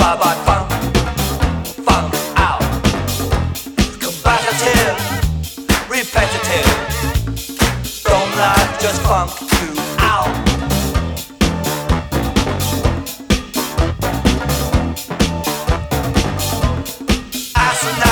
but funk, funk out. Combative, repetitive. Don't like just funk you